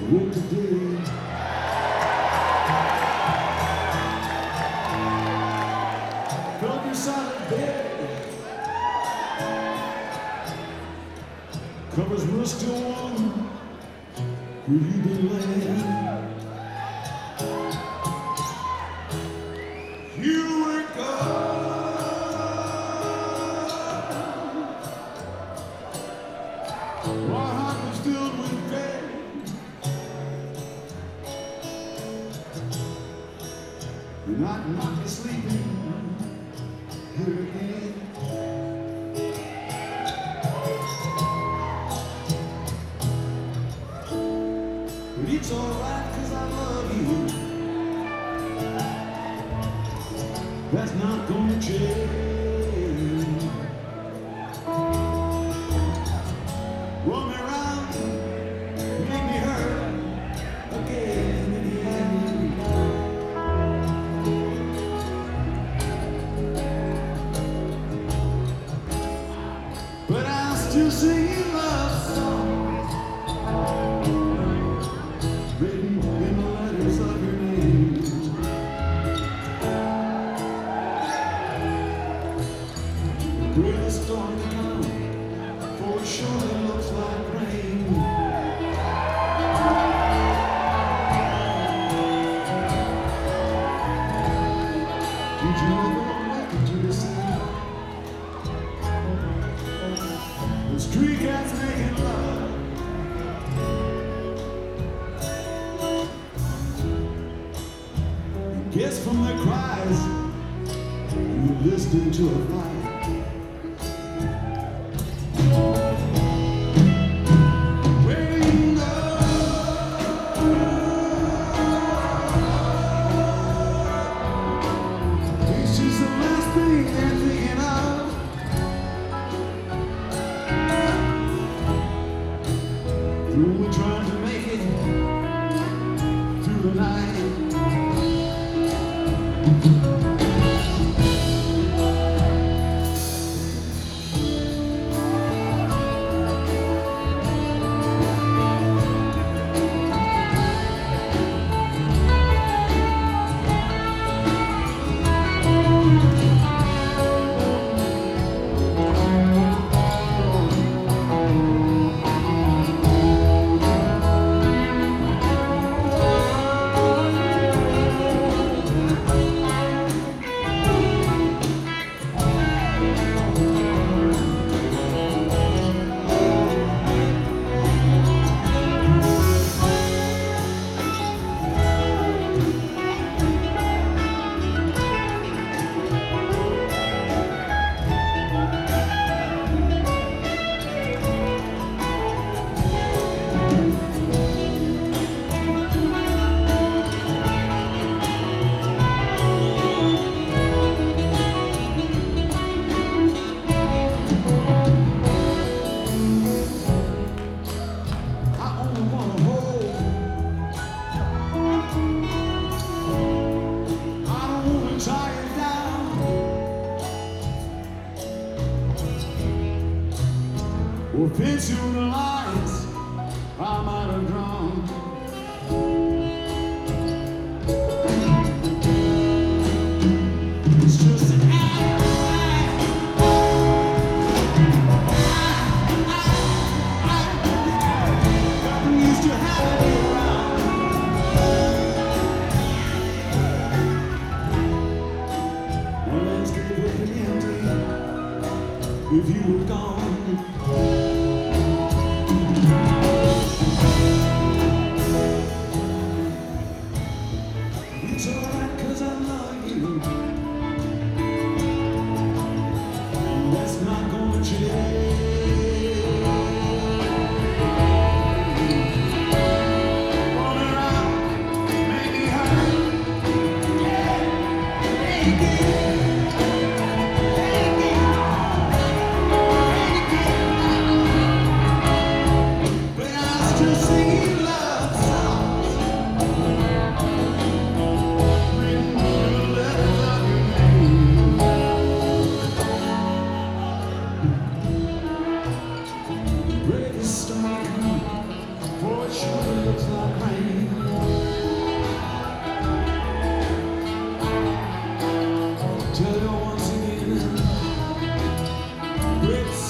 with the day. From your silent bed covers rusty one where you been laying. You were gone. My heart was filled with pain. You're not me sleeping here again. But it's alright 'cause I love you. That's not gonna change. Roll me around, make me hurt again and again. But I'll still sing you love songs, baby, in the letters of your name. Will the storm come? For sure it looks like rain. Did you ever wake to the sun? The street cats making love. And guess from their cries, you're listening to a fire. We're trying to make it through the night. Well, picture the lines I might have drawn. It's just an I'm used to having you around. The landscape would be empty if you were gone. It's alright 'cause I love you. And that's not gonna change. Roll me around, make me hurt. Yeah, make it. Great